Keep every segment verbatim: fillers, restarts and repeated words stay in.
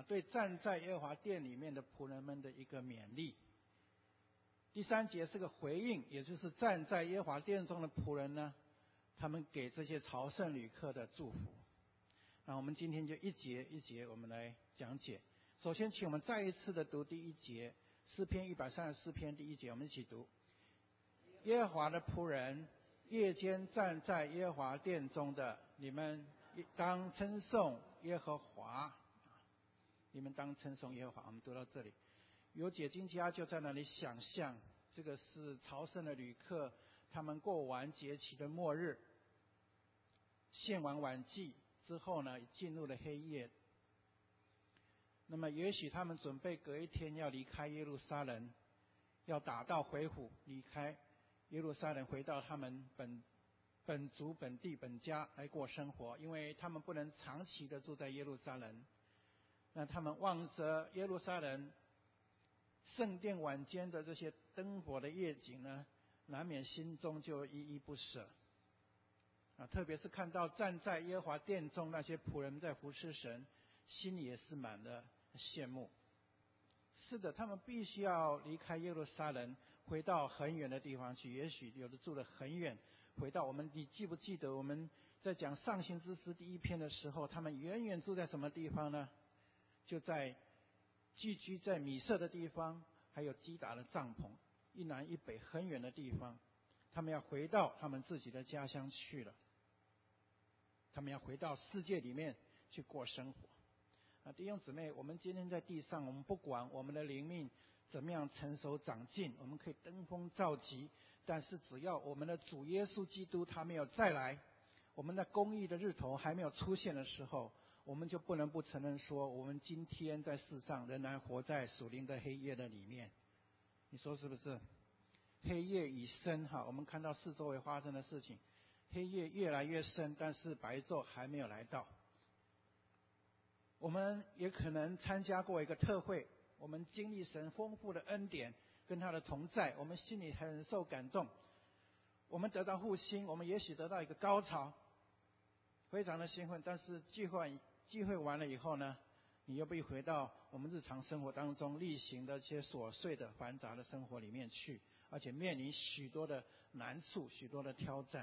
对站在耶和华殿里面的仆人们的一个勉励。第三节是个回应，也就是站在耶和华殿中的仆人呢，他们给这些朝圣旅客的祝福。那我们今天就一节一节我们来讲解。首先请我们再一次的读第一节，诗篇一百三十四篇第一节，我们一起读。耶和华的仆人，夜间站在耶和华殿中的，你们当称颂耶和华。你们当称颂耶和华。我们读到这里，有解经家就在那里想象，这个是朝圣的旅客，他们过完节期的末日，献完晚祭之后呢，进入了黑夜。那么也许他们准备隔一天要离开耶路撒冷，要打道回府，离开耶路撒冷，回到他们本本族本地本家来过生活，因为他们不能长期的住在耶路撒冷。那他们望着耶路撒冷圣殿晚间的这些灯火的夜景呢，难免心中就依依不舍啊。特别是看到站在耶和华殿中那些仆人在服侍神，心里也是满了羡慕。是的，他们必须要离开耶路撒冷，回到很远的地方去，也许有的住得很远，回到我们，你记不记得我们在讲上行之诗第一篇的时候，他们远远住在什么地方呢？就在寄居在米色的地方，还有基达的帐篷，一南一北很远的地方，他们要回到他们自己的家乡去了，他们要回到世界里面去过生活。啊，弟兄姊妹，我们今天在地上，我们不管我们的灵命怎么样成熟长进，我们可以登峰造极，但是只要我们的主耶稣基督他没有再来，我们的公义的日头还没有出现的时候，我们就不能不承认说，我们今天在世上仍然活在属灵的黑夜的里面。你说是不是？黑夜已深哈，我们看到四周围发生的事情，黑夜越来越深，但是白昼还没有来到。我们也可能参加过一个特会，我们经历神丰富的恩典跟他的同在，我们心里很受感动，我们得到复兴，我们也许得到一个高潮，非常的兴奋。但是聚会聚会完了以后呢，你又被回到我们日常生活当中例行的一些琐碎的繁杂的生活里面去，而且面临许多的难处，许多的挑战。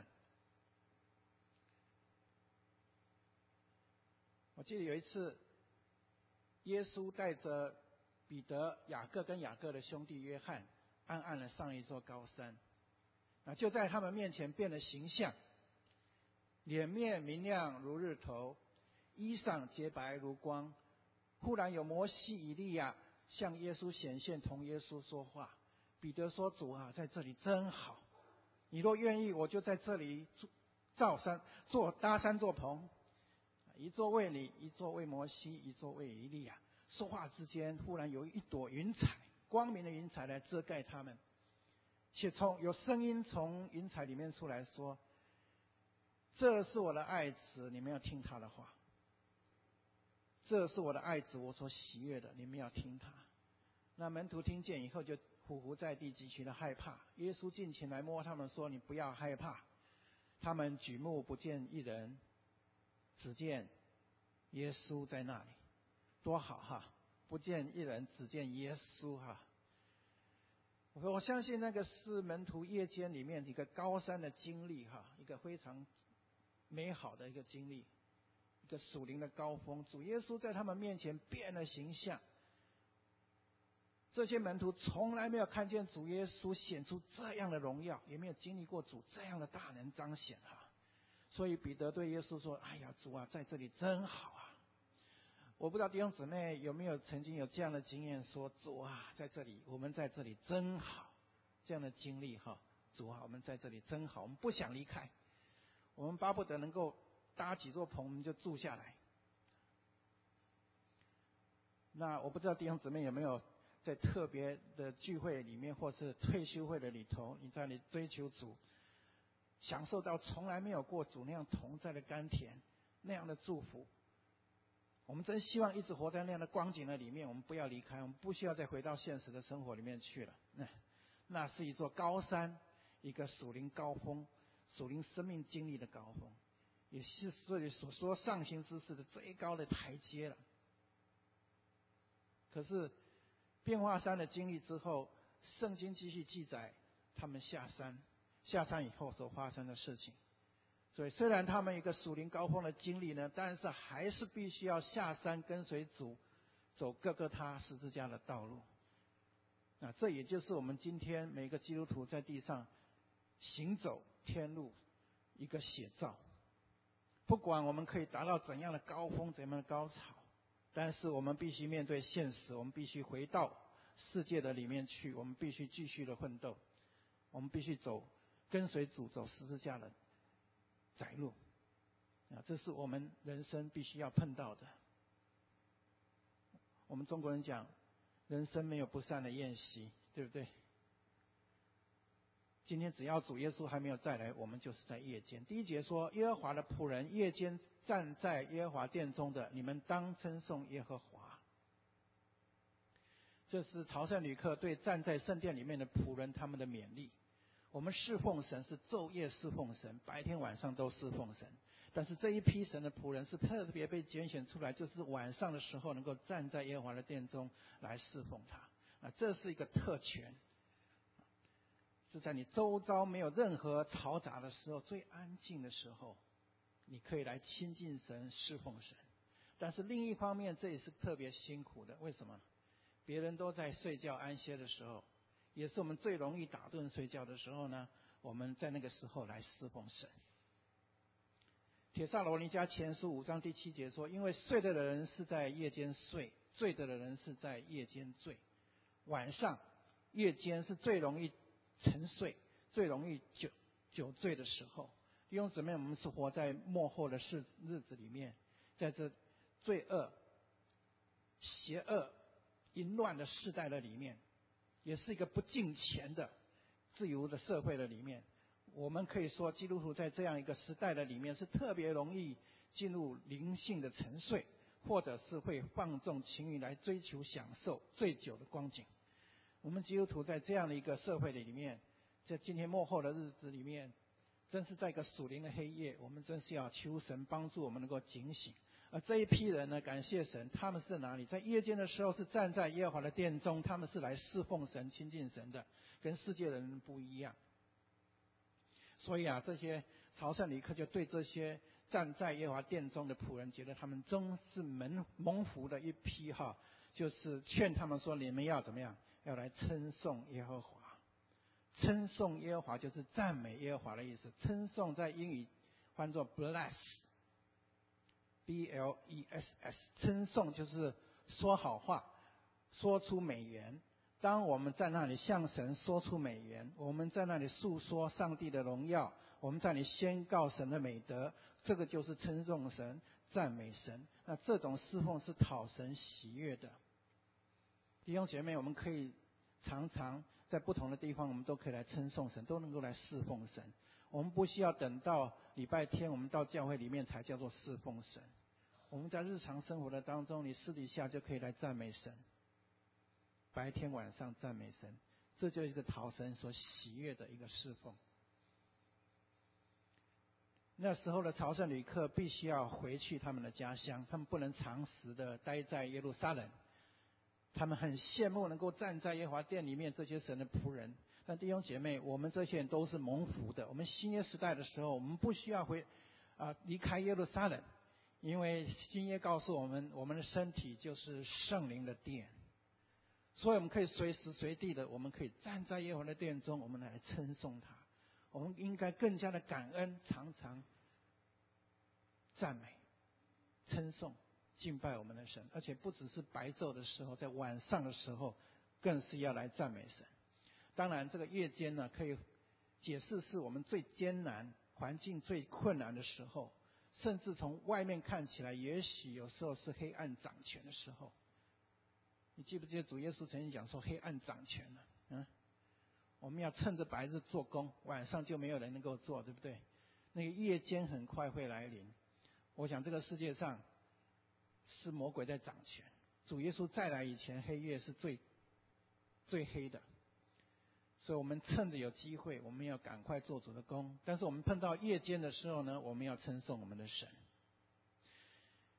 我记得有一次，耶稣带着彼得、雅各跟雅各的兄弟约翰，暗暗的上一座高山。那就在他们面前变了形象，脸面明亮如日头，衣裳洁白如光。忽然有摩西、以利亚向耶稣显现，同耶稣说话。彼得说：“主啊，在这里真好，你若愿意，我就在这里造山做搭三座棚。”一座为你，一座为摩西，一座为以利亚。说话之间，忽然有一朵云彩，光明的云彩来遮盖他们，且从有声音从云彩里面出来说：“这是我的爱子，你们要听他的话。这是我的爱子，我所喜悦的，你们要听他。”那门徒听见以后，就匍匐在地，极其的害怕。耶稣近前来摸他们说：“你不要害怕。”他们举目不见一人，只见耶稣在那里。多好哈！不见一人，只见耶稣哈。我我相信那个是门徒夜间里面一个高山的经历哈，一个非常美好的一个经历，一个属灵的高峰。主耶稣在他们面前变了形象，这些门徒从来没有看见主耶稣显出这样的荣耀，也没有经历过主这样的大能彰显哈。所以彼得对耶稣说：“哎呀，主啊，在这里真好啊！”我不知道弟兄姊妹有没有曾经有这样的经验，说：“主啊，在这里，我们在这里真好。”这样的经历哈，主啊，我们在这里真好，我们不想离开，我们巴不得能够搭几座棚，我们就住下来。那我不知道弟兄姊妹有没有在特别的聚会里面，或是退休会的里头，你在那里追求主，享受到从来没有过主那样同在的甘甜，那样的祝福。我们真希望一直活在那样的光景的里面，我们不要离开，我们不需要再回到现实的生活里面去了。那那是一座高山，一个属灵高峰，属灵生命经历的高峰，也是这里所说上行之事的最高的台阶了。 可是变化山的经历之后，圣经继续记载他们下山，下山以后所发生的事情。所以虽然他们一个属灵高峰的经历呢，但是还是必须要下山跟随主，走各个他十字架的道路。啊，这也就是我们今天每个基督徒在地上行走天路一个写照。不管我们可以达到怎样的高峰，怎样的高潮，但是我们必须面对现实，我们必须回到世界的里面去，我们必须继续的奋斗，我们必须走跟随主走十字架的窄路。啊，这是我们人生必须要碰到的。我们中国人讲，人生没有不散的宴席，对不对？今天只要主耶稣还没有再来，我们就是在夜间。第一节说，耶和华的仆人夜间站在耶和华殿中的，你们当称颂耶和华。这是朝圣旅客对站在圣殿里面的仆人他们的勉励。我们侍奉神是昼夜侍奉神，白天晚上都侍奉神。但是这一批神的仆人是特别被拣选出来，就是晚上的时候能够站在耶和华的殿中来侍奉他。啊，这是一个特权，是在你周遭没有任何嘈杂的时候，最安静的时候，你可以来亲近神、侍奉神。但是另一方面，这也是特别辛苦的。为什么？别人都在睡觉安歇的时候，也是我们最容易打盹睡觉的时候呢，我们在那个时候来侍奉神。帖撒罗尼迦前书五章第七节说，因为睡的人是在夜间睡，醉的人是在夜间醉。晚上夜间是最容易沉睡、最容易酒酒醉的时候。弟兄姊妹，我们是活在末后的日日子里面，在这罪恶、邪恶、淫乱的世代的里面，也是一个不敬虔的自由的社会的里面，我们可以说基督徒在这样一个时代的里面是特别容易进入灵性的沉睡，或者是会放纵情欲来追求享受醉酒的光景。我们基督徒在这样的一个社会里面，在今天末后的日子里面，真是在一个属灵的黑夜，我们真是要求神帮助我们能够警醒。而这一批人呢，感谢神，他们是哪里？在夜间的时候是站在耶和华的殿中，他们是来侍奉神、亲近神的，跟世界的人不一样。所以啊，这些朝圣旅客就对这些站在耶和华殿中的仆人，觉得他们真是蒙蒙福的一批哈，就是劝他们说：你们要怎么样？要来称颂耶和华。称颂耶和华就是赞美耶和华的意思。称颂在英语翻作 bless。B L E S S， 称颂就是说好话，说出美言。当我们在那里向神说出美言，我们在那里诉说上帝的荣耀，我们在那里宣告神的美德，这个就是称颂神、赞美神。那这种侍奉是讨神喜悦的。弟兄姐妹，我们可以常常在不同的地方，我们都可以来称颂神，都能够来侍奉神。我们不需要等到礼拜天我们到教会里面才叫做侍奉神，我们在日常生活的当中，你私底下就可以来赞美神，白天晚上赞美神，这就是一个讨神所喜悦的一个侍奉。那时候的朝圣旅客必须要回去他们的家乡，他们不能长时的待在耶路撒冷。他们很羡慕能够站在耶和华殿里面这些神的仆人。但弟兄姐妹，我们这些人都是蒙福的。我们新约时代的时候，我们不需要回啊、呃、离开耶路撒冷，因为新约告诉我们，我们的身体就是圣灵的殿，所以我们可以随时随地的，我们可以站在耶和华的殿中，我们来称颂他。我们应该更加的感恩，常常赞美、称颂、敬拜我们的神，而且不只是白昼的时候，在晚上的时候更是要来赞美神。当然这个夜间呢，可以解释是我们最艰难、环境最困难的时候，甚至从外面看起来也许有时候是黑暗掌权的时候。你记不记得主耶稣曾经讲说黑暗掌权了？嗯，我们要趁着白日做工，晚上就没有人能够做，对不对？那个夜间很快会来临。我想这个世界上是魔鬼在掌权，主耶稣再来以前，黑夜是最最黑的。所以我们趁着有机会，我们要赶快做主的工。但是我们碰到夜间的时候呢，我们要称颂我们的神。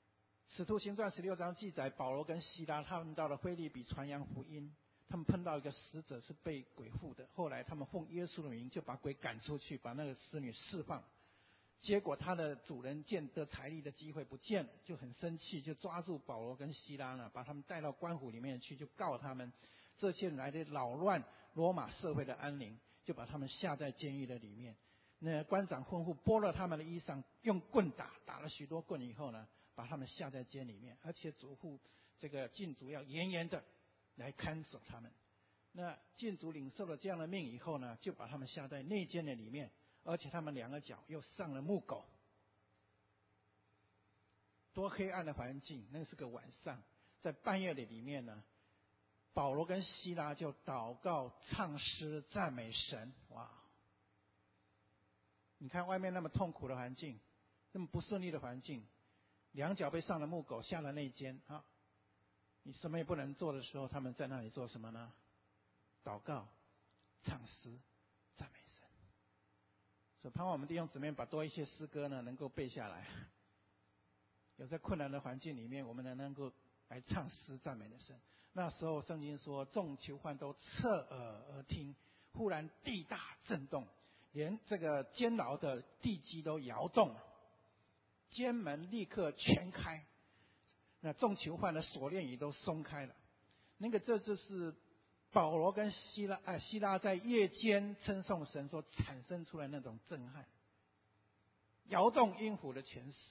使徒行传十六章记载，保罗跟希拉他们到了腓立比传扬福音，他们碰到一个使者是被鬼附的，后来他们奉耶稣的名就把鬼赶出去，把那个使女释放。结果他的主人见得财力的机会不见了，就很生气，就抓住保罗跟希拉呢，把他们带到官府里面去，就告他们这些人来的扰乱罗马社会的安宁，就把他们下在监狱的里面。那官长吩咐剥了他们的衣裳，用棍打，打了许多棍以后呢，把他们下在监里面，而且嘱咐这个禁足要严严的来看守他们。那禁足领受了这样的命以后呢，就把他们下在内监的里面，而且他们两个脚又上了木狗。多黑暗的环境，那是个晚上，在半夜的里面呢，保罗跟希拉就祷告、唱诗、赞美神。哇！你看外面那么痛苦的环境，那么不顺利的环境，两脚被上了木狗，下了内监啊！你什么也不能做的时候，他们在那里做什么呢？祷告、唱诗、赞美神。所以盼望我们弟兄姊妹把多一些诗歌呢能够背下来。有在困难的环境里面，我们能能够来唱诗赞美的神。那时候圣经说，众囚犯都侧耳而听，忽然地大震动，连这个监牢的地基都摇动了，监门立刻全开，那众囚犯的锁链也都松开了。那个这就是保罗跟希拉啊希拉在夜间称颂神所产生出来那种震撼，摇动阴府的权势。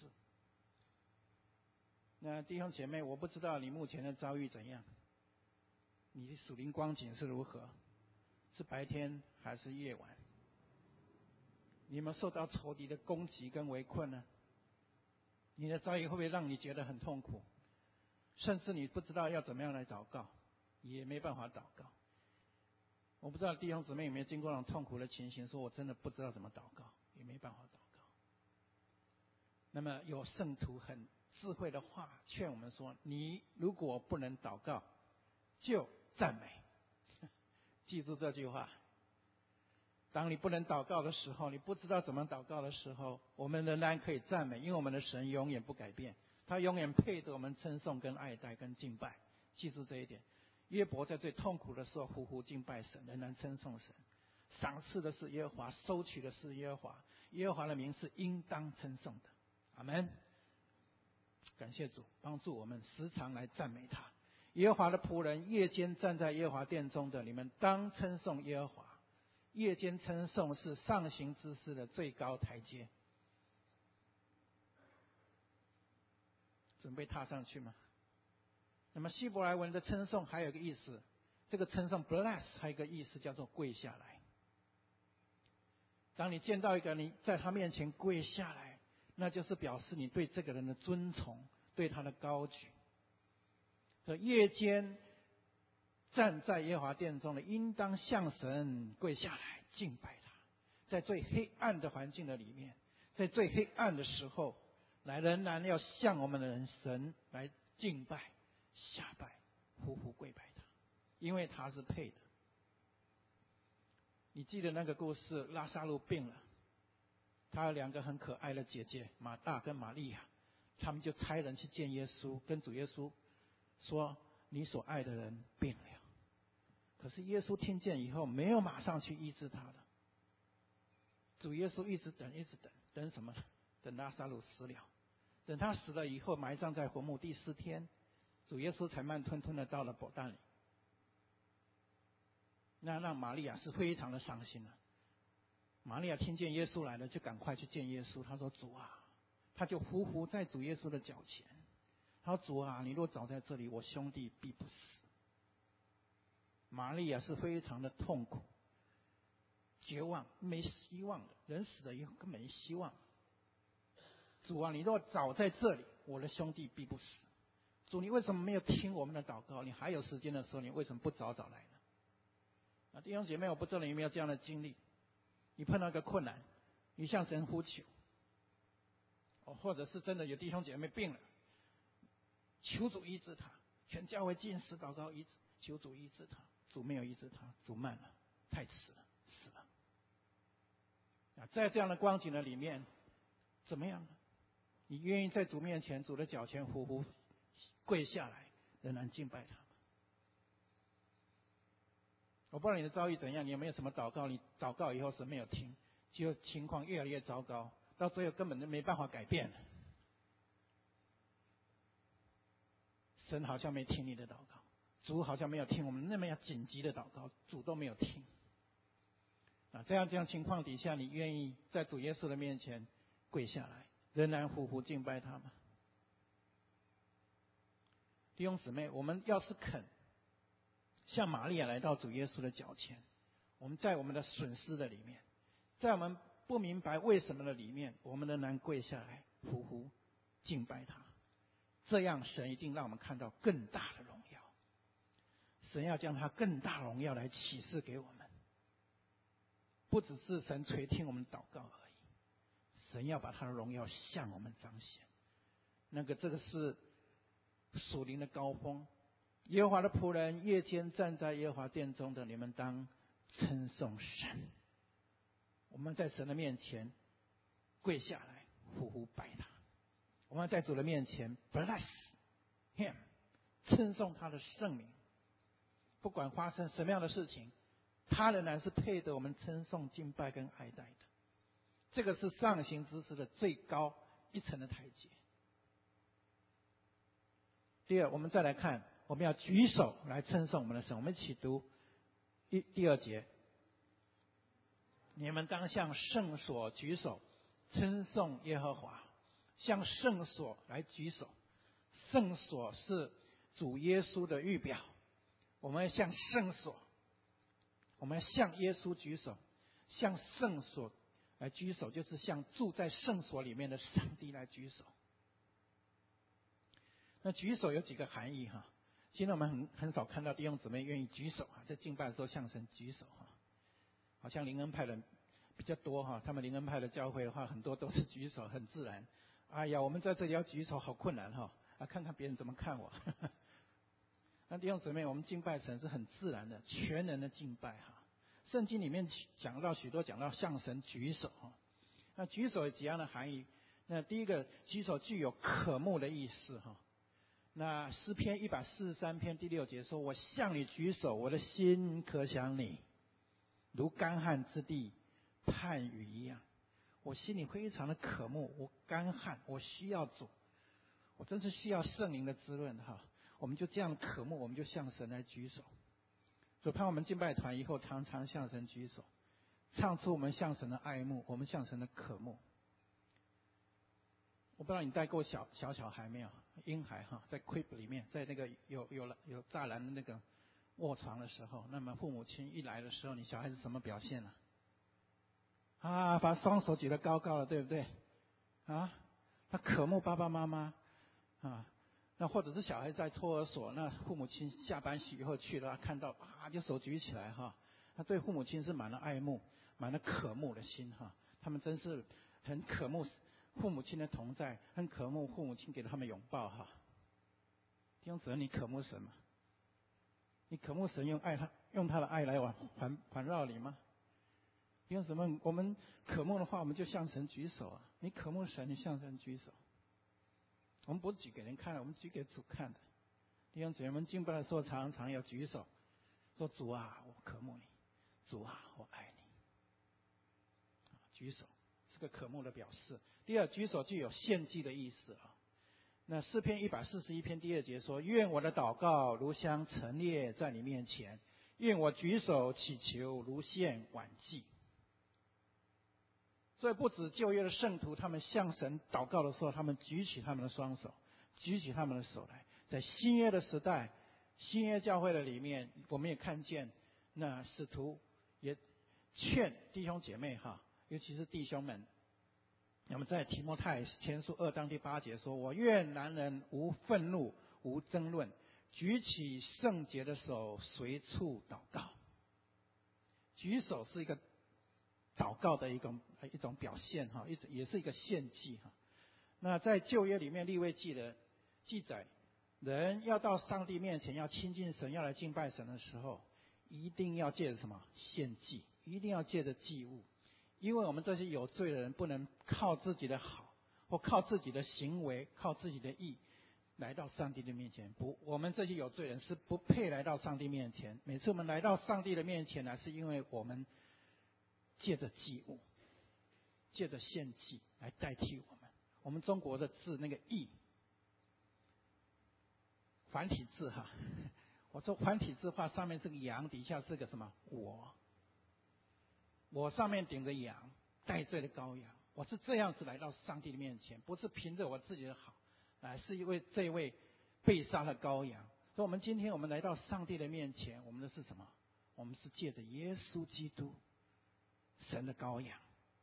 那弟兄姐妹，我不知道你目前的遭遇怎样，你的属灵光景是如何，是白天还是夜晚？你有没有受到仇敌的攻击跟围困呢？你的遭遇会不会让你觉得很痛苦，甚至你不知道要怎么样来祷告，也没办法祷告？我不知道弟兄姊妹有没有经过那种痛苦的情形，说我真的不知道怎么祷告，也没办法祷告。那么有圣徒很智慧的话劝我们说，你如果不能祷告，就赞美。记住这句话，当你不能祷告的时候，你不知道怎么祷告的时候，我们仍然可以赞美，因为我们的神永远不改变，他永远配得我们称颂跟爱戴跟敬拜。记住这一点。约伯在最痛苦的时候呼呼敬拜神，仍然称颂神，赏赐的是耶和华，收取的是耶和华，耶和华的名是应当称颂的。阿们。感谢主帮助我们时常来赞美他。耶和华的仆人夜间站在耶和华殿中的，你们当称颂耶和华。夜间称颂是上行之事的最高台阶。准备踏上去吗？那么希伯来文的称颂还有一个意思，这个称颂 bless 还有一个意思叫做跪下来。当你见到一个你在他面前跪下来，那就是表示你对这个人的尊崇，对他的高举。所以夜间站在耶和华殿中的，应当向神跪下来敬拜他。在最黑暗的环境的里面，在最黑暗的时候，来仍然要向我们的神来敬拜、下拜、呼呼跪拜他，因为他是配的。你记得那个故事，拉撒路病了，他有两个很可爱的姐姐，马大跟玛利亚，他们就差人去见耶稣，跟主耶稣说，你所爱的人病了。可是耶稣听见以后，没有马上去医治他的。主耶稣一直等，一直等，等什么？等拉撒路死了。等他死了以后，埋葬在坟墓，第四天，主耶稣才慢吞吞的到了伯大尼。那让玛利亚是非常的伤心了。玛利亚听见耶稣来了，就赶快去见耶稣。他说：“主啊！”他就匍匐在主耶稣的脚前。他说：“主啊，你若早在这里，我兄弟必不死。”玛利亚是非常的痛苦、绝望、没希望的，人死了以后根本没希望。主啊，你若早在这里，我的兄弟必不死。主，你为什么没有听我们的祷告？你还有时间的时候，你为什么不早早来呢？啊，弟兄姐妹，我不知道你有没有这样的经历？你碰到一个困难，你向神呼求，哦，或者是真的有弟兄姐妹病了，求主医治他，全教会禁食祷告医治，求主医治他。主没有医治他，主慢了，太迟了，死了。啊，在这样的光景的里面，怎么样呢？ 你愿意在主面前、主的脚前匍匐跪下来，仍然敬拜他吗？我不知道你的遭遇怎样，你有没有什么祷告？你祷告以后神没有听，就情况越来越糟糕，到最后根本就没办法改变了。神好像没听你的祷告，主好像没有听我们那么要紧急的祷告，主都没有听。啊，这样这样情况底下，你愿意在主耶稣的面前跪下来，仍然匍匐敬拜他吗？弟兄姊妹，我们要是肯像玛利亚来到主耶稣的脚前，我们在我们的损失的里面，在我们不明白为什么的里面，我们仍然跪下来匍匐敬拜他。这样神一定让我们看到更大的荣耀。神要将他更大荣耀来启示给我们，不只是神垂听我们祷告而已，神要把他的荣耀向我们彰显。那个这个是属灵的高峰。耶和华的仆人，夜间站在耶和华殿中的，你们当称颂神。我们在神的面前跪下来匍匐拜他，我们在主的面前 bless him， 称颂他的圣名。不管发生什么样的事情，他仍然是配得我们称颂、敬拜跟爱戴的。这个是上行之事的最高一层的台阶。第二，我们再来看，我们要举手来称颂我们的神。我们一起读一第二节：你们当向圣所举手，称颂耶和华。向圣所来举手，圣所是主耶稣的预表，我们要向圣所，我们要向耶稣举手，向圣所来举手，就是向住在圣所里面的上帝来举手。那举手有几个含义哈？现在我们很很少看到弟兄姊妹愿意举手啊，在敬拜的时候向神举手哈，好像灵恩派人比较多哈，他们灵恩派的教会的话，很多都是举手，很自然。哎呀，我们在这里要举手好困难哈！啊，看看别人怎么看我。那弟兄姊妹，我们敬拜神是很自然的，全人的敬拜哈。圣经里面讲到许多讲到向神举手哈。那举手有几样的含义？那第一个，举手具有渴慕的意思哈。那诗篇一百四十三篇第六节说：“我向你举手，我的心可想你，如干旱之地盼雨一样。”我心里非常的渴慕，我干旱，我需要主，我真是需要圣灵的滋润哈。我们就这样渴慕，我们就向神来举手。所以盼我们敬拜团以后常常向神举手，唱出我们向神的爱慕，我们向神的渴慕。我不知道你带过小小小孩没有？婴孩哈，在 crib 里面，在那个有有有栅栏的那个卧床的时候，那么父母亲一来的时候，你小孩子什么表现呢？啊，把双手举得高高的，对不对？啊，他渴慕爸爸妈妈啊。那或者是小孩在托儿所，那父母亲下班以后去了，看到啊就手举起来哈，他对父母亲是满了爱慕、满了渴慕的心哈。他们真是很渴慕父母亲的同在，很渴慕父母亲给他们拥抱哈。弟兄姊妹，你渴慕神吗？你渴慕神用爱他用他的爱来环环绕你吗？弟兄姊妹，我们渴慕的话，我们就向神举手啊！你渴慕神，你向神举手。我们不是举给人看的，我们举给主看的。弟兄姊妹，我们敬拜的时候常常要举手，说主啊，我渴慕你；主啊，我爱你。举手是个渴慕的表示。第二，举手具有献祭的意思啊。那诗篇一百四十一篇第二节说：“愿我的祷告如香陈列在你面前，愿我举手祈求如献晚祭。”所以不止旧约的圣徒，他们向神祷告的时候，他们举起他们的双手，举起他们的手来。在新约的时代，新约教会的里面，我们也看见，那使徒也劝弟兄姐妹哈，尤其是弟兄们。那么在提摩太前书二章第八节说：“我愿男人无愤怒，无争论，举起圣洁的手，随处祷告。”举手是一个祷告的一种一种表现哈，一也是一个献祭哈。那在旧约里面，利未记的记载，人要到上帝面前要亲近神，要来敬拜神的时候，一定要借着什么献祭，一定要借着祭物，因为我们这些有罪的人不能靠自己的好或靠自己的行为、靠自己的义来到上帝的面前。不，我们这些有罪人是不配来到上帝面前。每次我们来到上帝的面前呢，是因为我们借着祭物、借着献祭来代替我们。我们中国的字那个义，繁体字哈，我说繁体字画上面这个羊，底下是个什么？我，我上面顶着羊，代罪的羔羊。我是这样子来到上帝的面前，不是凭着我自己的好，啊，是因为这位被杀的羔羊。所以我们今天我们来到上帝的面前，我们的是什么？我们是借着耶稣基督，神的羔羊。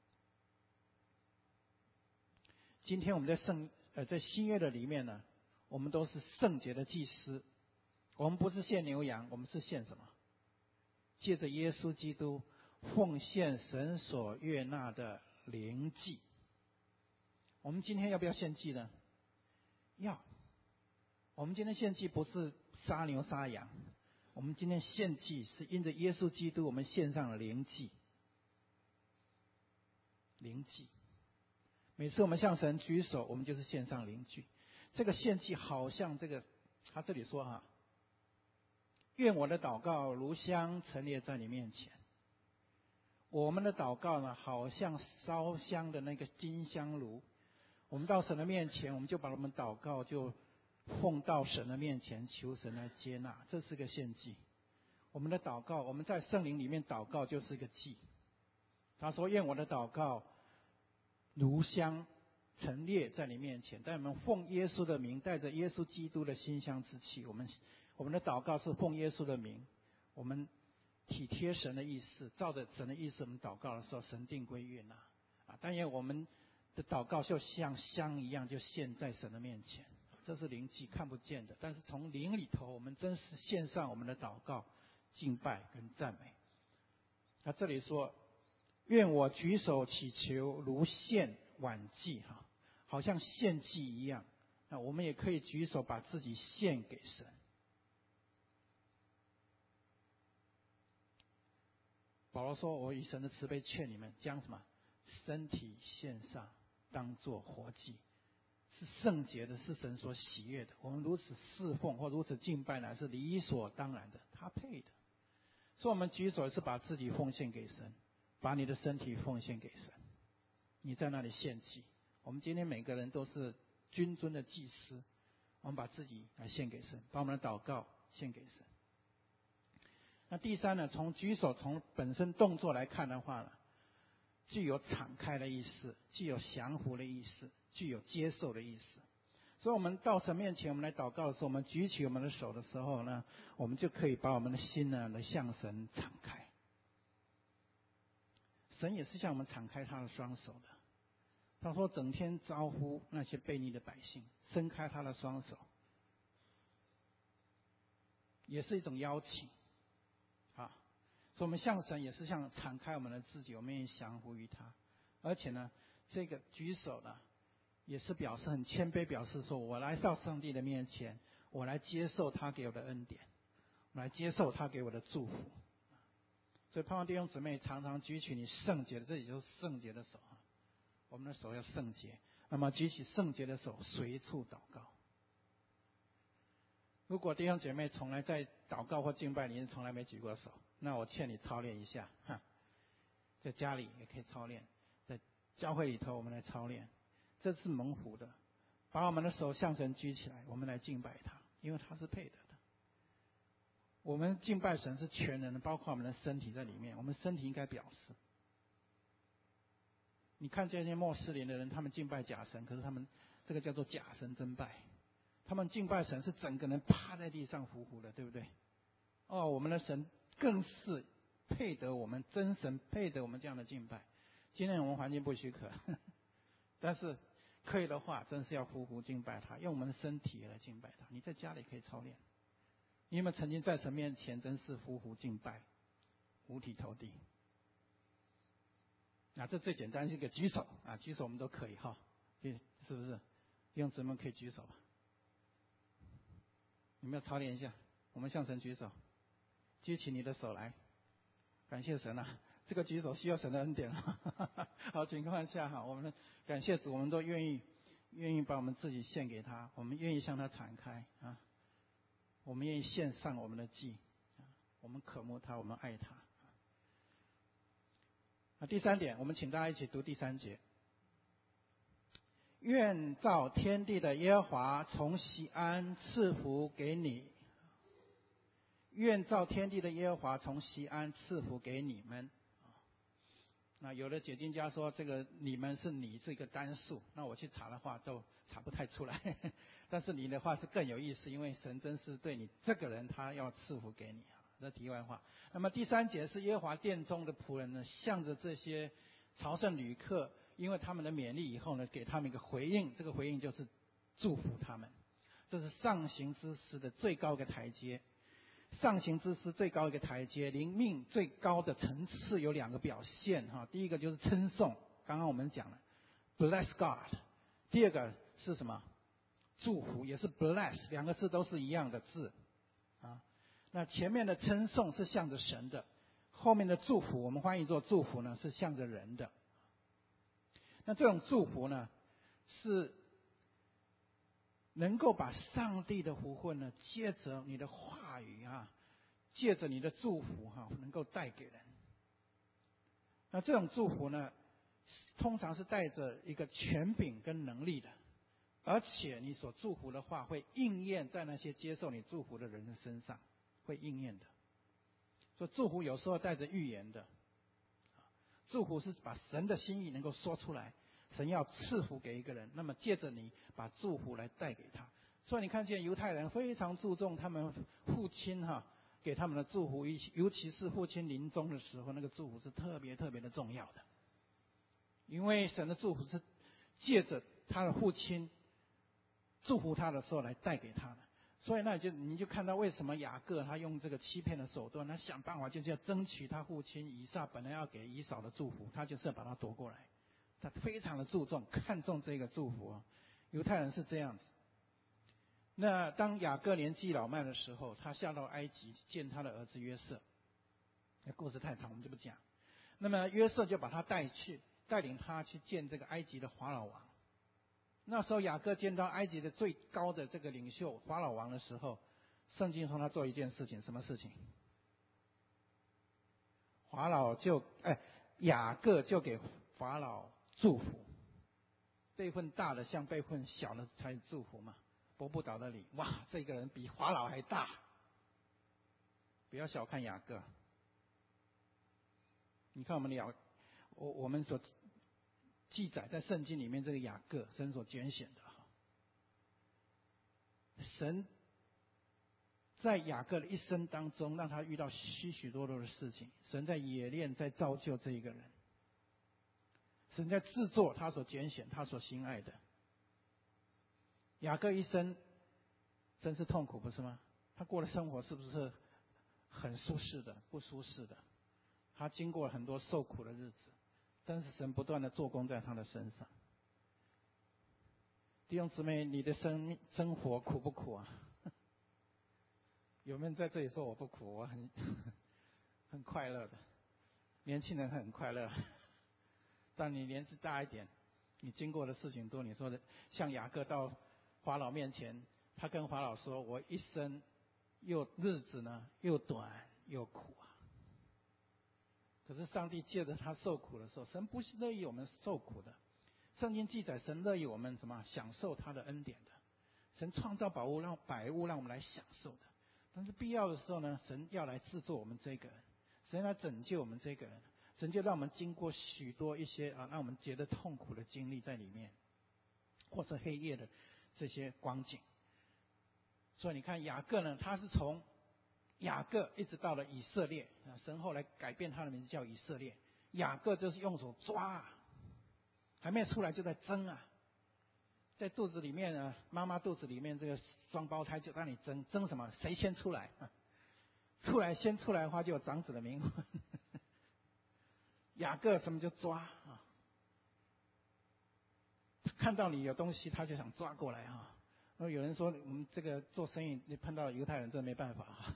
今天我们在圣呃在新约的里面呢，我们都是圣洁的祭司。我们不是献牛羊，我们是献什么？借着耶稣基督奉献神所悦纳的灵祭。我们今天要不要献祭呢？要。我们今天献祭不是杀牛杀羊，我们今天献祭是因着耶稣基督，我们献上了灵祭。灵祭。每次我们向神举手，我们就是献上灵祭。这个献祭好像这个，他这里说哈，愿我的祷告如香陈列在你面前。我们的祷告呢，好像烧香的那个金香炉。我们到神的面前，我们就把我们祷告就奉到神的面前，求神来接纳，这是个献祭。我们的祷告，我们在圣灵里面祷告就是一个祭。他说：“愿我的祷告如香陈列在你面前。”但我们奉耶稣的名，带着耶稣基督的馨香之气，我们我们的祷告是奉耶稣的名，我们体贴神的意思，照着神的意思，我们祷告的时候，神定归悦纳啊。但愿我们的祷告就像香一样，就献在神的面前。这是灵祭，看不见的，但是从灵里头，我们真是献上我们的祷告、敬拜跟赞美。他这里说：“愿我举手祈求，如献晚祭，哈，好像献祭一样。”那我们也可以举手，把自己献给神。保罗说：“我以神的慈悲劝你们，将什么身体献上，当作活祭，是圣洁的，是神所喜悦的。我们如此侍奉或如此敬拜乃是理所当然的，他配的。所以我们举手是把自己奉献给神，把你的身体奉献给神。你在那里献祭。我们今天每个人都是君尊的祭司，我们把自己来献给神，把我们的祷告献给神。那第三呢，从举手从本身动作来看的话呢，具有敞开的意思，具有降服的意思，具有接受的意思。所以我们到神面前，我们来祷告的时候，我们举起我们的手的时候呢，我们就可以把我们的心呢来向神敞开。神也是向我们敞开他的双手的。他说：“整天招呼那些悖逆的百姓，伸开他的双手。”也是一种邀请啊。所以我们向神也是像敞开我们的自己，我们也降服于他。而且呢，这个举手呢，也是表示很谦卑，表示说我来到上帝的面前，我来接受他给我的恩典，我来接受他给我的祝福。所以盼望弟兄姊妹常常举起你圣洁的，这里就是圣洁的手啊。我们的手要圣洁，那么举起圣洁的手，随处祷告。如果弟兄姐妹从来在祷告或敬拜里面从来没举过手，那我劝你操练一下，哈，在家里也可以操练，在教会里头我们来操练，这是蒙福的。把我们的手向神举起来，我们来敬拜他，因为他是配得的。我们敬拜神是全人的，包括我们的身体在里面，我们身体应该表示。你看这些穆斯林的人，他们敬拜假神，可是他们这个叫做假神真拜。他们敬拜神是整个人趴在地上匍匐的，对不对？哦，我们的神更是配得我们真神，配得我们这样的敬拜。今天我们环境不许可，呵呵，但是可以的话，真是要匍匐敬拜他，用我们的身体来敬拜他。你在家里可以操练。你有没有曾经在神面前真是匍匐敬拜，五体投地？啊，这最简单是一个举手啊，举手我们都可以哈，是不是？弟兄姊妹可以举手吧？你们要操练一下，我们向神举手，举起你的手来，感谢神啊！这个举手需要神的恩典。好情况下哈，我们感谢主，我们都愿意愿意把我们自己献给他，我们愿意向他敞开啊，我们愿意献上我们的祭，我们渴慕他，我们爱他。那第三点，我们请大家一起读第三节。愿造天地的耶和华从西安赐福给你。愿造天地的耶和华从西安赐福给你们。那有的解经家说，这个你们是你这个单数，那我去查的话就查不太出来。但是你的话是更有意思，因为神真是对你这个人，他要赐福给你啊。这题外话。那么第三节是耶和华殿中的仆人呢，向着这些朝圣旅客，因为他们的勉励以后呢，给他们一个回应，这个回应就是祝福他们。这是上行之诗的最高一个台阶。上行之诗最高一个台阶，灵命最高的层次有两个表现哈。第一个就是称颂，刚刚我们讲了 bless God。第二个是什么？祝福，也是 bless， 两个字都是一样的字啊。那前面的称颂是向着神的，后面的祝福我们翻译作祝福呢，是向着人的。那这种祝福呢，是能够把上帝的福分呢，借着你的话语啊，借着你的祝福哈、啊，能够带给人。那这种祝福呢，通常是带着一个权柄跟能力的，而且你所祝福的话会应验在那些接受你祝福的人的身上，会应验的。所以祝福有时候带着预言的，祝福是把神的心意能够说出来。神要赐福给一个人，那么借着你把祝福来带给他。所以你看见犹太人非常注重他们父亲哈、啊、给他们的祝福，尤其是父亲临终的时候，那个祝福是特别特别的重要的。因为神的祝福是借着他的父亲祝福他的时候来带给他的。所以那就你就看到为什么雅各他用这个欺骗的手段，他想办法就是要争取他父亲以撒本来要给以扫的祝福，他就是要把他夺过来。他非常的注重看重这个祝福啊，犹太人是这样子。那当雅各年纪老迈的时候，他下到埃及见他的儿子约瑟。那故事太长，我们就不讲。那么约瑟就把他带去，带领他去见这个埃及的法老王。那时候雅各见到埃及的最高的这个领袖法老王的时候，圣经说他做一件事情，什么事情？法老就哎，雅各就给法老祝福，辈分大的向辈分小的才祝福嘛。伯不倒的礼，哇，这个人比法老还大。不要小看雅各。你看我们的雅，我我们所记载在圣经里面这个雅各，神所拣选的哈。神在雅各的一生当中，让他遇到许许多多的事情。神在冶炼，在造就这一个人。神在制作他所拣选、他所心爱的。雅各一生真是痛苦，不是吗？他过的生活是不是很舒适的？不舒适的。他经过很多受苦的日子，但是神不断的做工在他的身上。弟兄姊妹，你的生命生活苦不苦啊？有没有人在这里说我不苦？我很很快乐的。年轻人很快乐。但你年纪大一点，你经过的事情多，你说的像雅各到法老面前，他跟法老说：“我一生又日子呢又短又苦啊。”可是上帝借着他受苦的时候，神不是乐意我们受苦的。圣经记载，神乐意我们什么享受他的恩典的。神创造宝物让百物让我们来享受的。但是必要的时候呢，神要来制作我们这个人，神来拯救我们这个人。神就让我们经过许多一些啊，让我们觉得痛苦的经历在里面，或者黑夜的这些光景。所以你看雅各呢，他是从雅各一直到了以色列啊，神后来改变他的名字叫以色列。雅各就是用手抓啊，还没有出来就在争啊，在肚子里面呢，妈妈肚子里面这个双胞胎就让你争争什么？谁先出来？啊、出来先出来的话就有长子的名分。雅各什么就抓啊？看到你有东西，他就想抓过来啊。然后有人说，我们这个做生意，你碰到犹太人真没办法啊。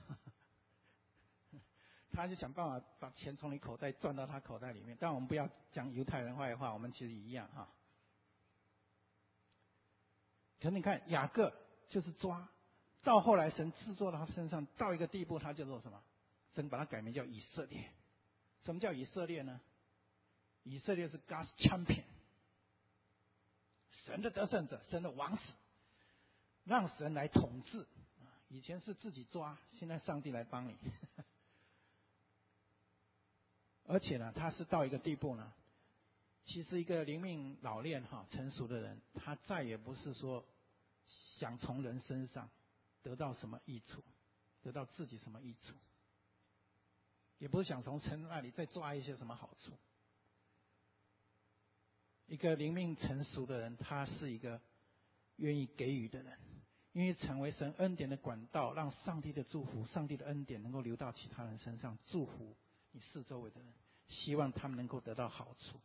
他就想办法把钱从你口袋赚到他口袋里面。但我们不要讲犹太人坏话，我们其实一样哈。 可你看雅各就是抓，到后来神制作到他身上到一个地步，他叫做什么？神把他改名叫以色列。什么叫以色列呢？以色列是 God's champion， 神的得胜者，神的王子，让神来统治。以前是自己抓，现在上帝来帮你。而且呢，他是到一个地步呢，其实一个灵命老练哈成熟的人，他再也不是说想从人身上得到什么益处，得到自己什么益处，也不是想从神那里再抓一些什么好处。一个灵命成熟的人，他是一个愿意给予的人，愿意成为神恩典的管道，让上帝的祝福、上帝的恩典能够流到其他人身上，祝福你四周围的人，希望他们能够得到好处。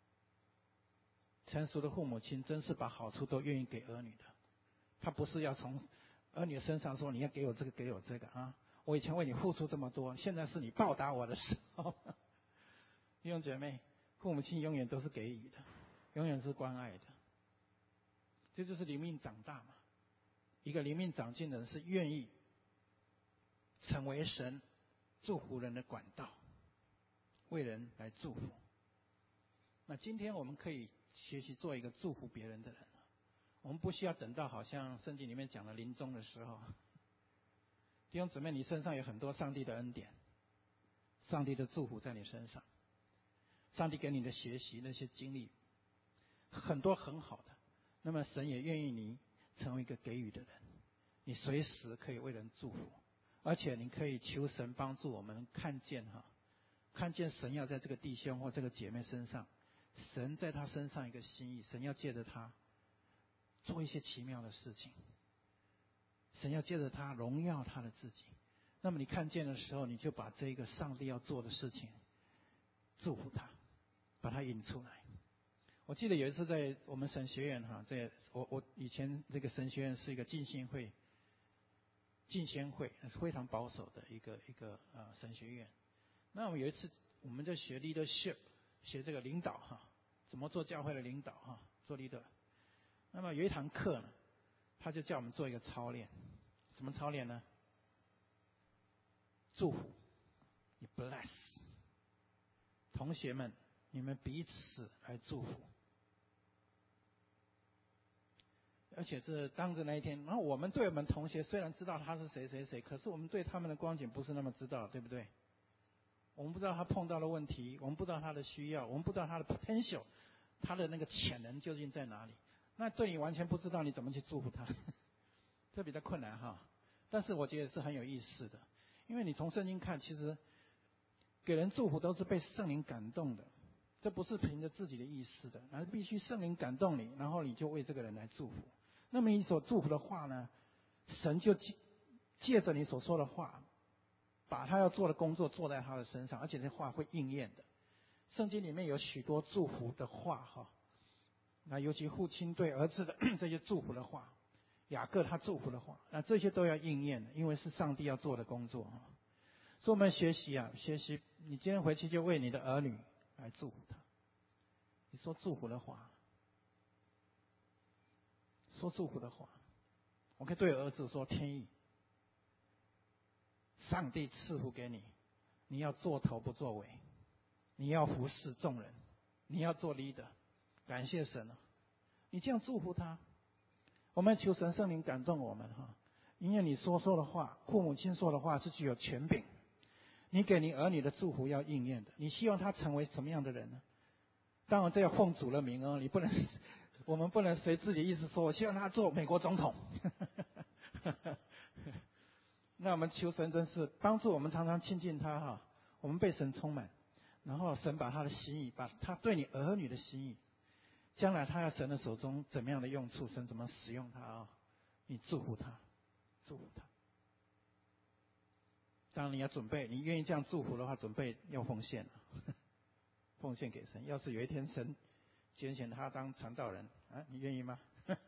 成熟的父母亲真是把好处都愿意给儿女的，他不是要从儿女身上说你要给我这个给我这个啊，我以前为你付出这么多，现在是你报答我的时候。弟兄姐妹，父母亲永远都是给予的，永远是关爱的，这就是灵命长大嘛。一个灵命长进的人是愿意成为神祝福人的管道，为人来祝福。那今天我们可以学习做一个祝福别人的人，我们不需要等到好像圣经里面讲的临终的时候。弟兄姊妹，你身上有很多上帝的恩典，上帝的祝福在你身上，上帝给你的学习那些经历很多很好的，那么神也愿意你成为一个给予的人，你随时可以为人祝福，而且你可以求神帮助我们看见哈，看见神要在这个弟兄或这个姐妹身上，神在他身上一个心意，神要借着他做一些奇妙的事情，神要借着他荣耀他的自己。那么你看见的时候，你就把这个上帝要做的事情祝福他，把它引出来。我记得有一次在我们神学院哈，在我我以前这个神学院是一个浸信会，浸仙会是非常保守的一个一个呃神学院。那我们有一次我们在学 leadership， 学这个领导哈，怎么做教会的领导哈，做 leader。那么有一堂课呢，他就叫我们做一个操练，什么操练呢？祝福，你 bless， 同学们，你们彼此来祝福。而且是当着那一天，然后我们对我们同学虽然知道他是谁谁谁，可是我们对他们的光景不是那么知道，对不对？我们不知道他碰到的问题，我们不知道他的需要，我们不知道他的 potential， 他的那个潜能究竟在哪里。那对你完全不知道，你怎么去祝福他？这比较困难哈。但是我觉得是很有意思的，因为你从圣经看，其实给人祝福都是被圣灵感动的，这不是凭着自己的意思的，而必须圣灵感动你，然后你就为这个人来祝福。那么你所祝福的话呢，神就借着你所说的话，把他要做的工作做在他的身上，而且这话会应验的。圣经里面有许多祝福的话哈，那尤其父亲对儿子的这些祝福的话，雅各他祝福的话，那这些都要应验的，因为是上帝要做的工作哈。所以我们学习啊，学习，你今天回去就为你的儿女来祝福他。你说祝福的话，说祝福的话，我可以对儿子说：天意，上帝赐福给你，你要做头不做尾，你要服侍众人，你要做 leader， 感谢神啊！你这样祝福他，我们求神圣灵感动我们哈，因为你说说的话，父母亲说的话是具有权柄，你给你儿女的祝福要应验的。你希望他成为什么样的人呢？当然这要奉主的名哦，你不能，我们不能随自己意思说，我希望他做美国总统。那我们求神真是帮助我们常常亲近他哈，我们被神充满，然后神把他的心意，把他对你儿女的心意，将来他要神的手中怎么样的用处，神怎么使用他啊？你祝福他，祝福他。当然你要准备，你愿意这样祝福的话，准备要奉献了，奉献给神。要是有一天神拣选他当传道人啊，你愿意吗？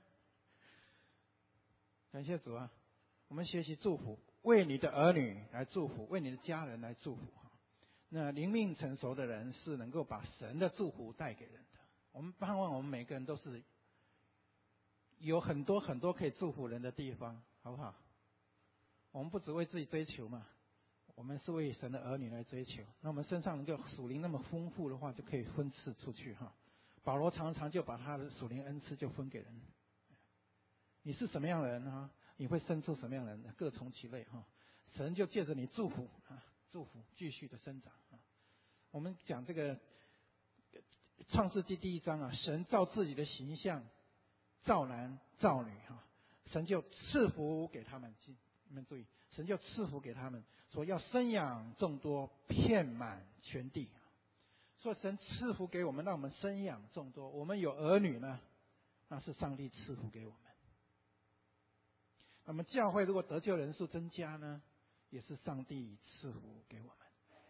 感谢主啊！我们学习祝福，为你的儿女来祝福，为你的家人来祝福哈。那灵命成熟的人是能够把神的祝福带给人的。我们盼望我们每个人都是有很多很多可以祝福人的地方，好不好？我们不只为自己追求嘛，我们是为神的儿女来追求。那我们身上能够属灵那么丰富的话，就可以分赐出去哈。保罗常常就把他的属灵恩赐就分给人。你是什么样的人啊？你会生出什么样的人？各从其类哈。神就借着你祝福啊，祝福继续的生长啊。我们讲这个创世纪第一章啊，神照自己的形象造男造女哈，神就赐福给他们。你们注意，神就赐福给他们，说要生养众多，遍满全地。所以神赐福给我们，让我们生养众多。我们有儿女呢，那是上帝赐福给我们。那么教会如果得救人数增加呢，也是上帝赐福给我们。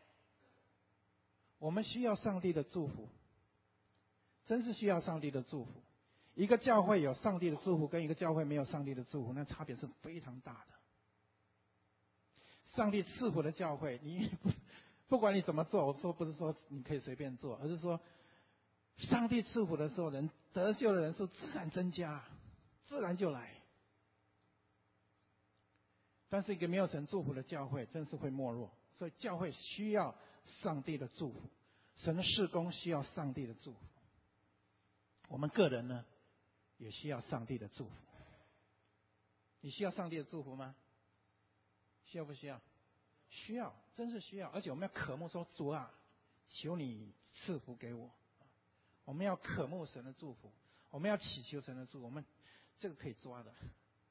我们需要上帝的祝福，真是需要上帝的祝福。一个教会有上帝的祝福，跟一个教会没有上帝的祝福，那差别是非常大的。上帝赐福的教会，你不不管你怎么做，我说不是说你可以随便做，而是说上帝赐福的时候，人得救的人数自然增加，自然就来。但是一个没有神祝福的教会，真是会没落。所以教会需要上帝的祝福，神的事工需要上帝的祝福。我们个人呢，也需要上帝的祝福。你需要上帝的祝福吗？需要不需要？需要，真是需要。而且我们要渴慕说，主啊，求你赐福给我。我们要渴慕神的祝福，我们要祈求神的祝福。我们这个可以抓的。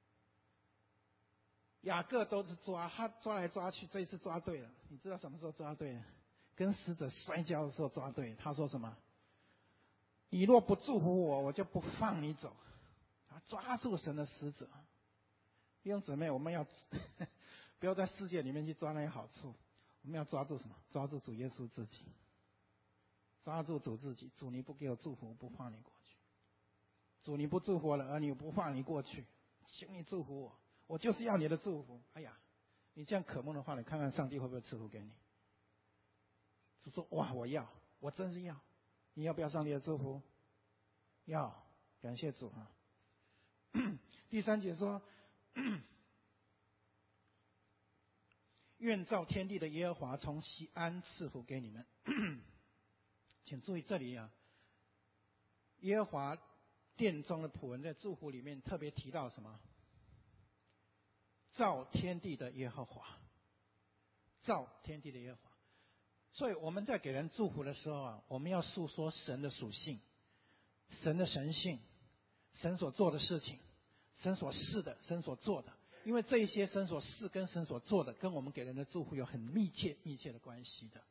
雅各都是抓，他抓来抓去，这一次抓对了。你知道什么时候抓对了？跟使者摔跤的时候抓对。他说什么？你若不祝福我，我就不放你走。他抓住神的使者。弟兄姊妹，我们要不要在世界里面去抓那些好处？我们要抓住什么？抓住主耶稣自己，抓住主自己。主，你不给我祝福，我不放你过去。主，你不祝福我的儿女，我不放你过去。请你祝福我，我就是要你的祝福。哎呀，你这样渴慕的话，你看看上帝会不会赐福给你？就说哇，我要，我真是要。你要不要上帝的祝福？要，感谢主啊。第三节说，愿造天地的耶和华从西安赐福给你们。请注意这里啊，耶和华殿中的仆人在祝福里面特别提到什么？造天地的耶和华，造天地的耶和华。所以我们在给人祝福的时候啊，我们要诉说神的属性，神的神性，神所做的事情，神所示的，神所做的。因为这一些神所示跟神所做的，跟我们给人的祝福有很密切密切的关系的。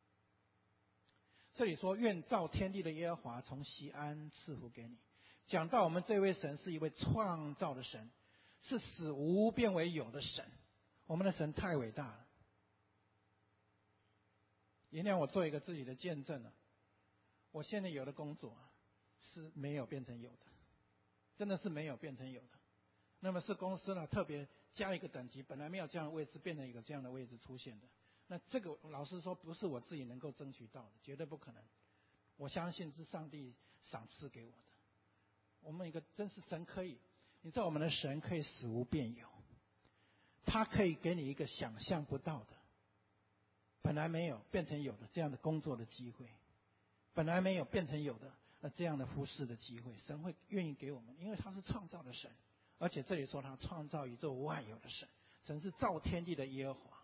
这里说愿造天地的耶和华从西安赐福给你，讲到我们这位神是一位创造的神，是使无变为有的神。我们的神太伟大了。原谅我做一个自己的见证了。我现在有的工作是没有变成有的，真的是没有变成有的。那么是公司呢特别加一个等级，本来没有这样的位置，变成一个这样的位置出现的。那这个老实说不是我自己能够争取到的，绝对不可能。我相信是上帝赏赐给我的。我们一个真是神可以，你知道我们的神可以使无变有，他可以给你一个想象不到的，本来没有变成有的这样的工作的机会，本来没有变成有的呃这样的服侍的机会，神会愿意给我们，因为他是创造的神。而且这里说他创造宇宙万有的神，神是造天地的耶和华。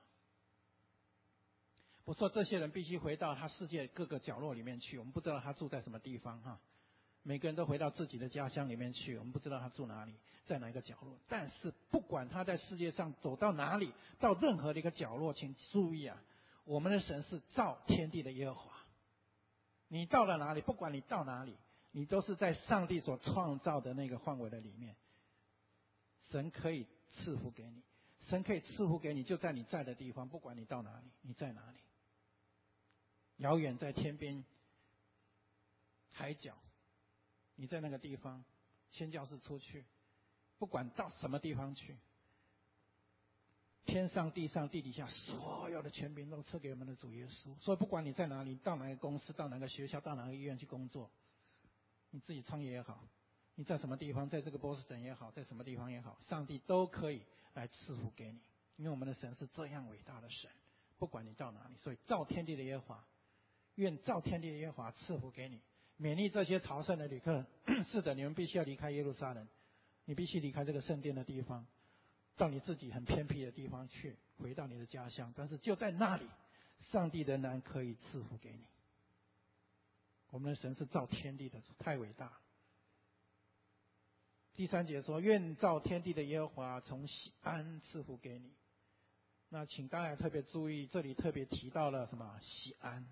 不说这些人必须回到他世界各个角落里面去，我们不知道他住在什么地方哈。每个人都回到自己的家乡里面去，我们不知道他住哪里，在哪一个角落。但是不管他在世界上走到哪里，到任何的一个角落，请注意啊，我们的神是造天地的耶和华。你到了哪里，不管你到哪里，你都是在上帝所创造的那个范围的里面。神可以赐福给你，神可以赐福给你，就在你在的地方，不管你到哪里，你在哪里，遥远在天边海角，你在那个地方，宣教士出去，不管到什么地方去，天上地上地底下所有的权柄都赐给我们的主耶稣。所以不管你在哪里，到哪个公司，到哪个学校，到哪个医院去工作，你自己创业也好， 你在什么地方，在这个波士顿也好，在什么地方也好，上帝都可以来赐福给你，因为我们的神是这样伟大的神，不管你到哪里，所以造天地的耶和华，愿造天地的耶和华赐福给你，勉励这些朝圣的旅客。是的，你们必须要离开耶路撒冷，你必须离开这个圣殿的地方，到你自己很偏僻的地方去，回到你的家乡。但是就在那里，上帝仍然可以赐福给你。我们的神是造天地的，太伟大了。第三节说，愿造天地的耶和华从西安赐福给你。那请大家特别注意，这里特别提到了什么？西安。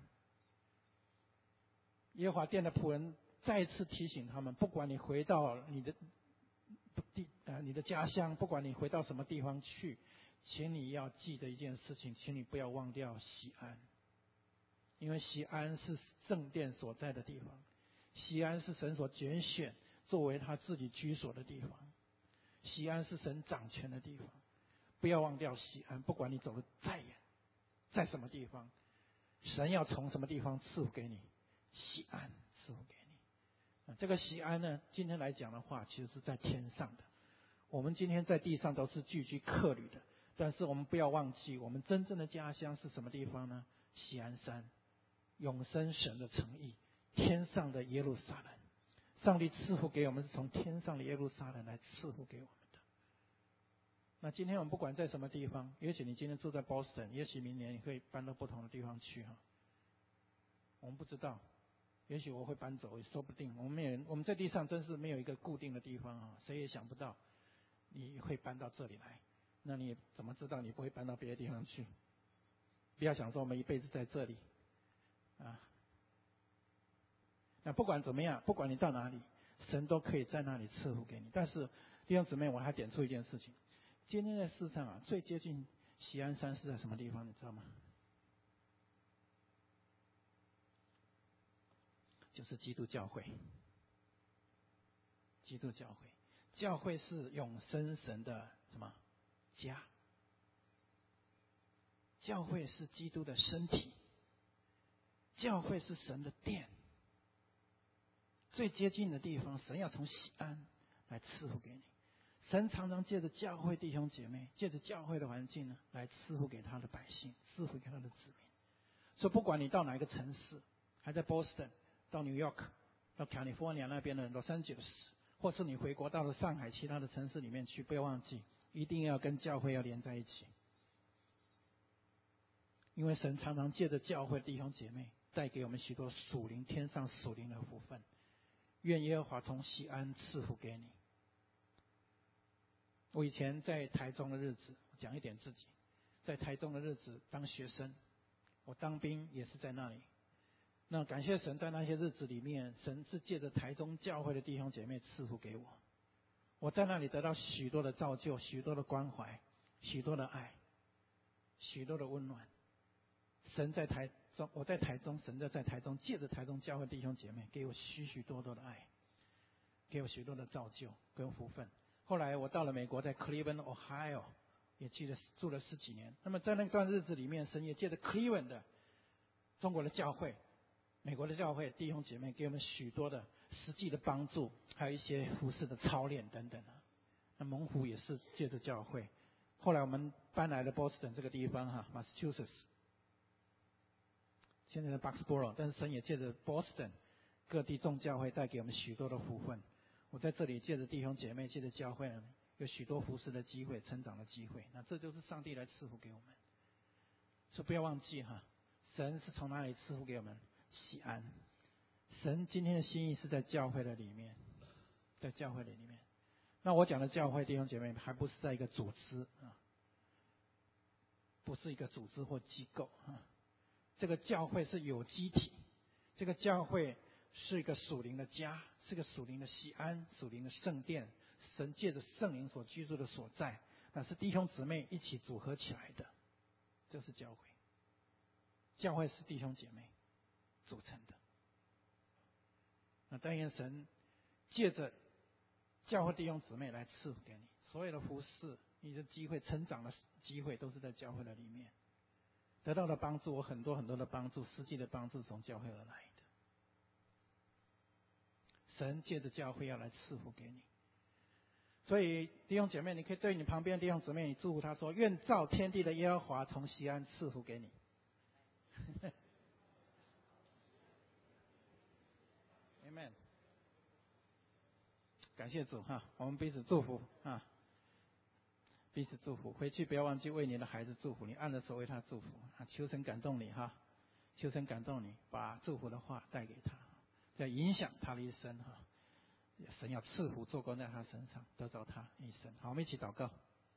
耶和华殿的仆人再次提醒他们，不管你回到你的地呃你的家乡，不管你回到什么地方去，请你要记得一件事情，请你不要忘掉西安，因为西安是圣殿所在的地方，西安是神所拣选作为他自己居所的地方，西安是神掌权的地方，不要忘掉西安。不管你走得再远，在什么地方，神要从什么地方赐福给你，西安赐福给你。这个西安呢，今天来讲的话，其实是在天上的。我们今天在地上都是聚居客旅的，但是我们不要忘记，我们真正的家乡是什么地方呢？西安山，永生神的诚意，天上的耶路撒冷。上帝赐福给我们是从天上的耶路撒冷来赐福给我们的。那今天我们不管在什么地方，也许你今天住在 Boston， 也许明年你会搬到不同的地方去哈。我们不知道，也许我会搬走，也说不定。我们没有人，我们在地上真是没有一个固定的地方啊，谁也想不到你会搬到这里来。那你怎么知道你不会搬到别的地方去？不要想说我们一辈子在这里啊。那不管怎么样，不管你到哪里，神都可以在那里赐福给你。但是弟兄姊妹，我还点出一件事情，今天在世上啊，最接近锡安山是在什么地方，你知道吗？就是基督教会。基督教会，教会是永生神的什么家？教会是基督的身体，教会是神的殿。最接近的地方，神要从西安来赐福给你。神常常借着教会弟兄姐妹，借着教会的环境呢，来赐福给他的百姓，赐福给他的子民。所以不管你到哪一个城市，还在 Boston， 到 New York， 到 California 那边的 Los Angeles， 或是你回国到了上海其他的城市里面去，不要忘记，一定要跟教会要连在一起。因为神常常借着教会弟兄姐妹，带给我们许多属灵天上属灵的福分。愿耶和华从西安赐福给你。我以前在台中的日子，讲一点自己，在台中的日子当学生，我当兵也是在那里。那感谢神，在那些日子里面，神是借着台中教会的弟兄姐妹赐福给我。我在那里得到许多的造就，许多的关怀，许多的爱，许多的温暖。神在台中，我在台中，神在在台中，借着台中教会弟兄姐妹，给我许许多多的爱，给我许多的造就跟福分。后来我到了美国，在 Cleveland Ohio 也记得住了十几年。那么在那段日子里面，神也借着 Cleveland 的中国的教会、美国的教会弟兄姐妹，给我们许多的实际的帮助，还有一些服事的操练等等啊。那猛虎也是借着教会。后来我们搬来了 Boston 这个地方哈 ，Massachusetts。现在的 Boxborough， 但是神也借着 Boston 各地众教会带给我们许多的福分。我在这里借着弟兄姐妹，借着教会，有许多服事的机会、成长的机会。那这就是上帝来赐福给我们。所以不要忘记哈，神是从哪里赐福给我们？西安。神今天的心意是在教会的里面，在教会的里面。那我讲的教会弟兄姐妹，还不是在一个组织啊，不是一个组织或机构啊。这个教会是有机体，这个教会是一个属灵的家，是个属灵的西安，属灵的圣殿，神借着圣灵所居住的所在，那是弟兄姊妹一起组合起来的，这是教会。教会是弟兄姐妹组成的。那但愿神借着教会弟兄姊妹来赐福给你，所有的服事，你的机会、成长的机会，都是在教会的里面。得到的帮助，我很多很多的帮助，实际的帮助从教会而来的。 神借着教会要来赐福给你。所以弟兄姐妹，你可以对你旁边的弟兄姊妹，你祝福他说：愿造天地的耶和华从西安赐福给你。Amen。感谢主哈，我们彼此祝福啊，彼此祝福。回去不要忘记为你的孩子祝福，你按着手为他祝福啊，求神感动你哈，求神感动你，把祝福的话带给他，要影响他的一生哈。神要赐福做工在他身上，得着他一生。好，我们一起祷告。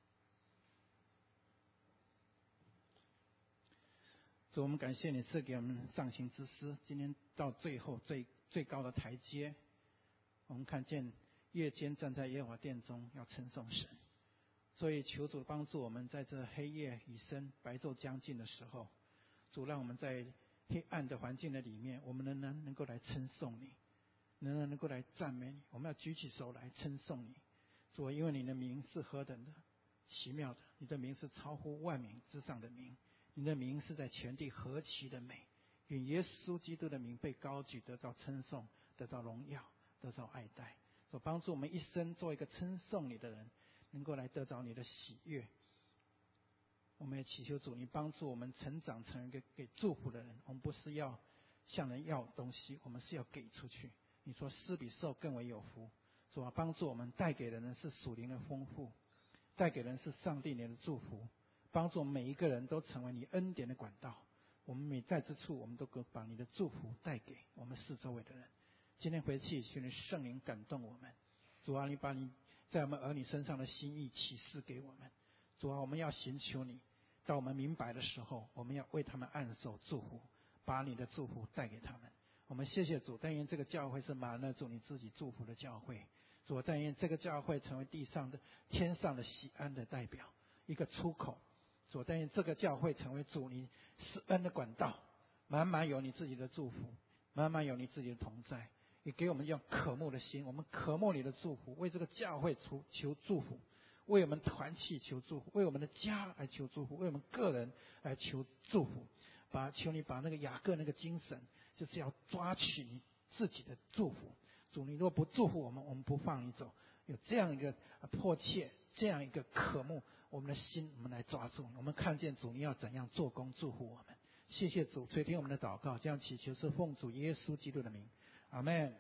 主，我们感谢你赐给我们上行之诗，今天到最后最最高的台阶，我们看见夜间站在耶和华殿中要称颂神，所以求主帮助我们在这黑夜已深白昼将近的时候，主让我们在黑暗的环境的里面，我们仍然能够来称颂你，仍然能够来赞美你，我们要举起手来称颂你。主，因为你的名是何等的奇妙的，你的名是超乎万名之上的名，你的名是在全地何其的美，愿耶稣基督的名被高举，得到称颂，得到荣耀，得到爱戴。所帮助我们一生做一个称颂你的人，能够来得着你的喜悦。我们也祈求主，你帮助我们成长成一个给祝福的人。我们不是要向人要东西，我们是要给出去。你说施比受更为有福，主啊，帮助我们带给人的是属灵的丰富，带给人是上帝你的祝福，帮助我们每一个人都成为你恩典的管道。我们每在之处，我们都把你的祝福带给我们四周围的人。今天回去，求你圣灵感动我们。主啊，你把你在我们儿女身上的心意启示给我们。主啊，我们要寻求你，到我们明白的时候，我们要为他们按手祝福，把你的祝福带给他们。我们谢谢主，但愿这个教会是满了主你自己祝福的教会。主，但愿这个教会成为地上的天上的喜安的代表，一个出口。主，但愿这个教会成为主你施恩的管道，满满有你自己的祝福，满满有你自己的同在。也给我们用渴慕的心，我们渴慕你的祝福，为这个教会求祝福，为我们团契求祝福，为我们的家来求祝福，为我们个人来求祝福。把求你把那个雅各那个精神，就是要抓取你自己的祝福。主，你若不祝福我们，我们不放你走。有这样一个迫切，这样一个渴慕，我们的心我们来抓住。我们看见主你要怎样做工祝福我们。谢谢主垂听我们的祷告，这样祈求是奉主耶稣基督的名，阿们。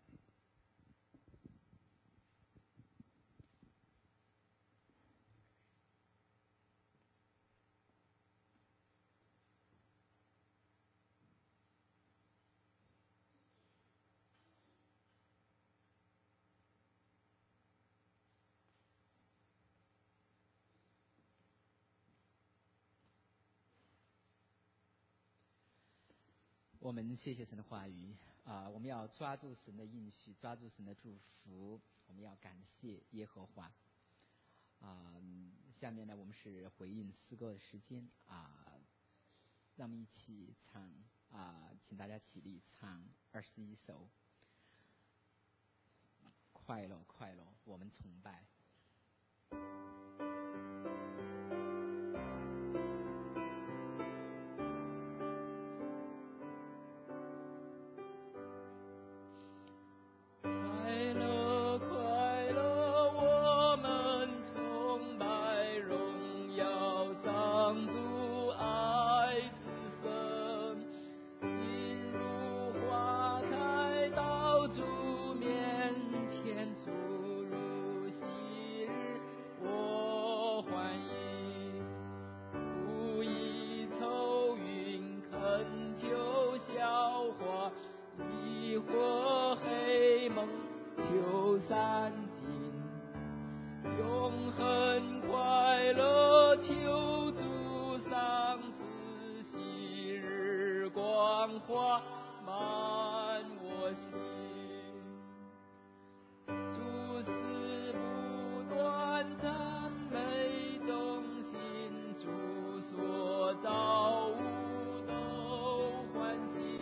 我们谢谢神的话语啊、呃！我们要抓住神的应许，抓住神的祝福。我们要感谢耶和华啊、呃！下面呢，我们是回应诗歌的时间啊、呃，让我们一起唱啊、呃，请大家起立唱二十一首《快乐快乐》，我们崇拜。花满我心。